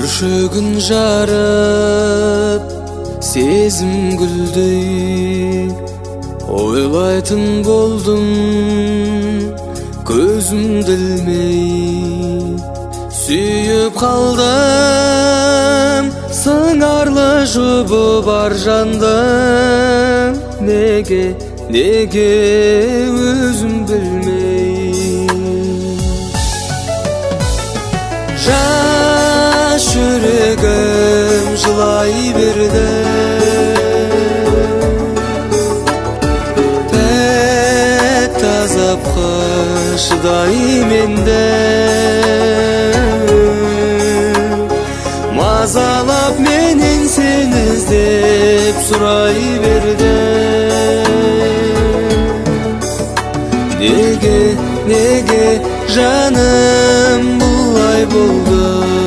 Бүршөгүн жарып сезим гүлдөй ойлайтын болдум көзүмдү илмей сүйүп калдым сыңарлы жубу бар жанды неге өзүм билмей жаш жүрөгүм жылай берди тәтті азапқа шыдай менде мазалап менен сени іздеп сурай берди неге жаным булай болду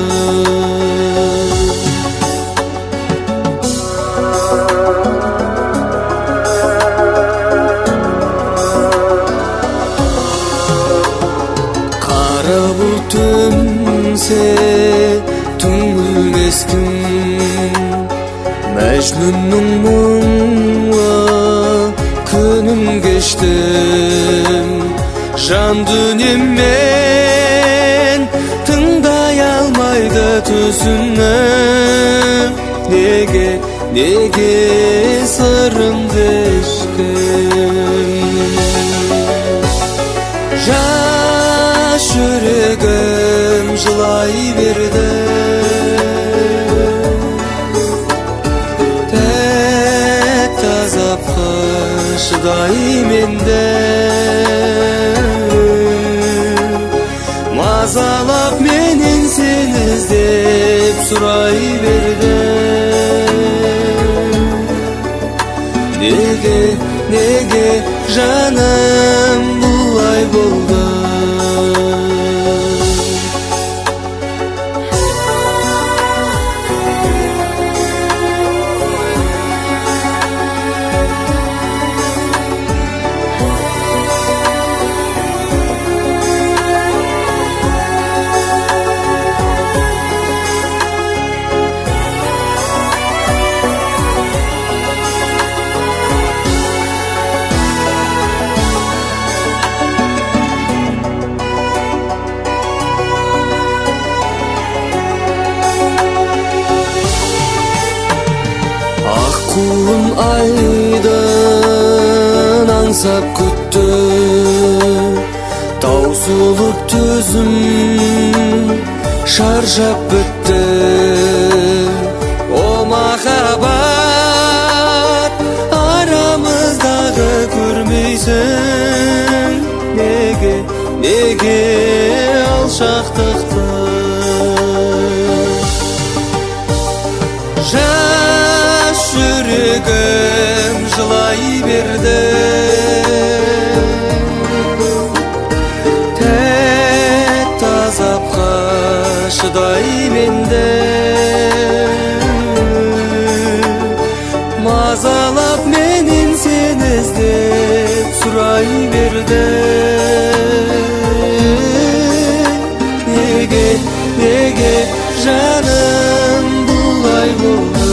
кара булт өнсе түңүлмес ким Мәжнүннүн муңа күнүм кечтим жан дүниеммен тыңдай алмайды төсүмнү неге сырымды эчким жаш жүрөгүм жылай берди тәтті азапқа шыдай менде мазалап менен сени іздеп сурай берди неге жаным булай болду Кулун айдын аңсап күттү таусылып төзүм шаршап бітті о махаббат арамыздағы көрмейсің неге алшақтықты жүрегім жылай берді тәтті азапқа шыдай менде мазалап менен сени іздеп сурай берди неге жаным булай болду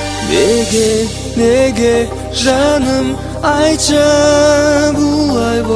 неге жаным айтчы булай болду